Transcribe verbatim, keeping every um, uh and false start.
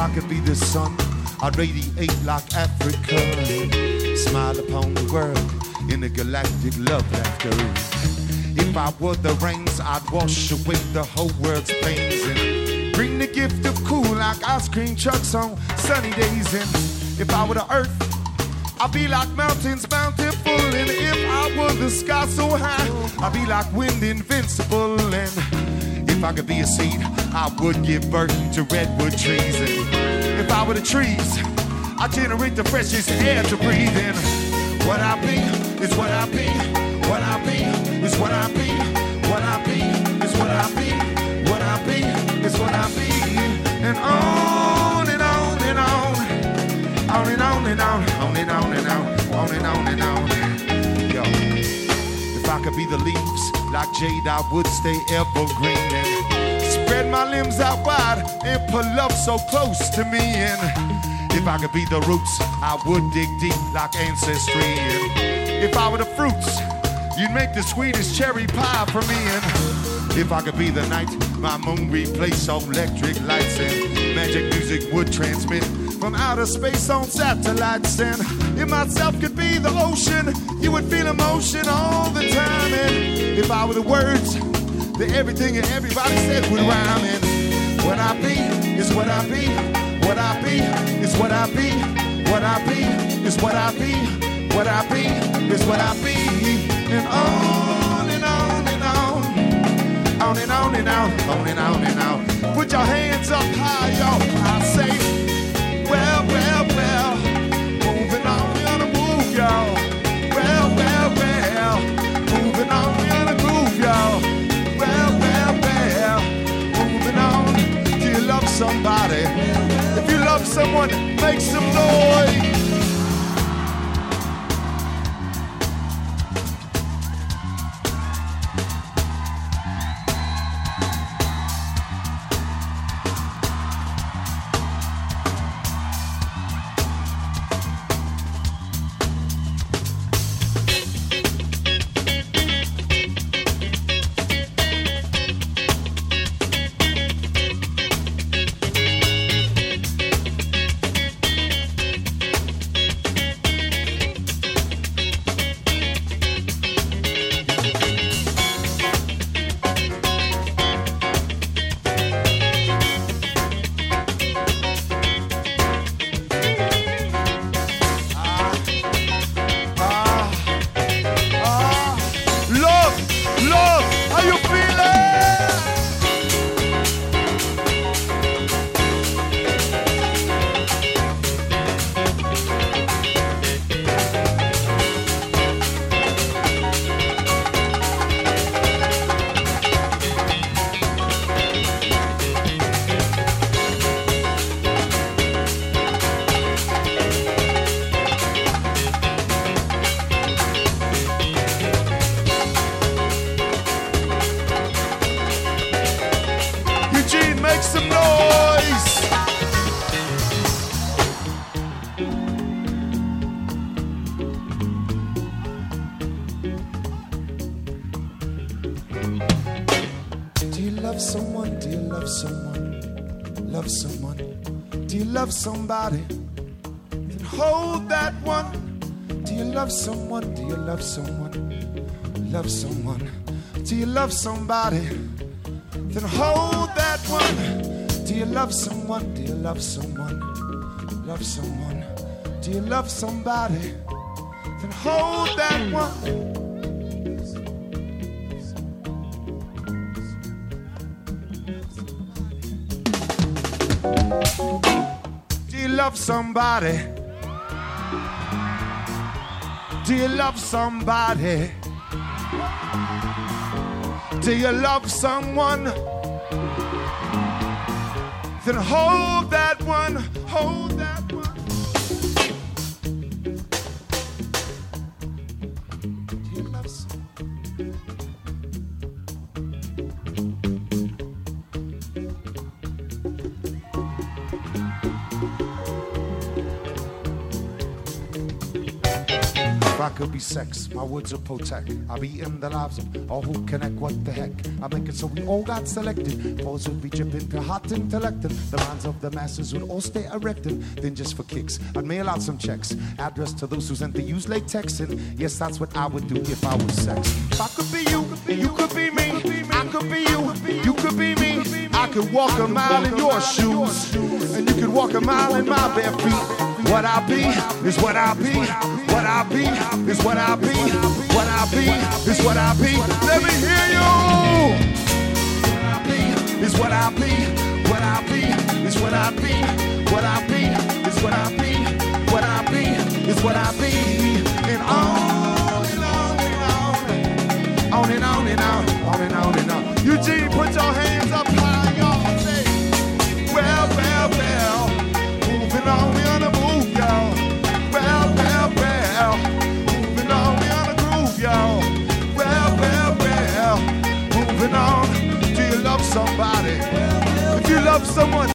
I could be the sun, I'd radiate like Africa. Smile upon the world in a galactic love laughter. If I were the rains, I'd wash away the whole world's pains and bring the gift of cool like ice cream trucks on sunny days. And if I were the earth, I'd be like mountains bountiful. And if I were the sky so high, I'd be like wind invincible. And if I could be a seed, I would give birth to redwood trees. And if I were the trees, I'd generate the freshest air to breathe in. What I be is what I be. What I be is what I be. What I be is what I be. What I be is what I be. And on and on and on. On and on and on. On and on and on. On and on and on. Yo. If I could be the leaves like jade, I would stay evergreen and spread my limbs out wide and pull up so close to me. And if I could be the roots, I would dig deep like ancestry. And if I were the fruits, you'd make the sweetest cherry pie for me. And if I could be the night, my moon replace all electric lights and magic music would transmit from outer space on satellites. And if myself could be the ocean, you would feel emotion all the time. And if I were the words, that everything and everybody said would rhyme. And what I be is what I be. What I be is what I be. What I be is what I be. What I be is what I be. And on and on and on. On and on and on. On and on and on. Put your hands up high, y'all. I say, well, well, well. Moving on, we gotta move, y'all. Well, well, well. Moving on, we gotta groove, y'all. Well, well, well. Moving on. Do you love somebody? If you love someone, make some noise. Somebody, then hold that one. Do you love someone? Do you love someone? Love someone? Do you love somebody? Then hold that one. Do you love someone? Do you love someone? Love someone? Do you love somebody? Then hold that one. Love somebody? Do you love somebody? Do you love someone? Then hold that one, hold that one. Do you love someone? I could be sex, my words are protect. I'll be in the lives of all who connect. What the heck? I make it so we all got selected. Balls would be dripping to hot intellect. The minds of the masses would all stay erected. Then just for kicks, I'd mail out some checks. Address to those who sent the use latex. And yes, that's what I would do if I was sex. If I could be you, you could be me. I could be you, you could be me. I could walk a mile in your shoes, and you could walk a mile in my bare feet. What I be is what I be. What I be is what I be. What I be is what I be. Let me hear you. What I be is what I be. What I be is what I be. What I be is what I be. What I be is what I be. And on and on and on, on and on and on, on and on and on. Eugene, put your hands up high, y'all. Say, well, well, well. Moving on, we on the move, y'all. Well, well, well. Moving on, we on the groove, y'all. Well, well, well. Moving on. Do you love somebody? If you love someone.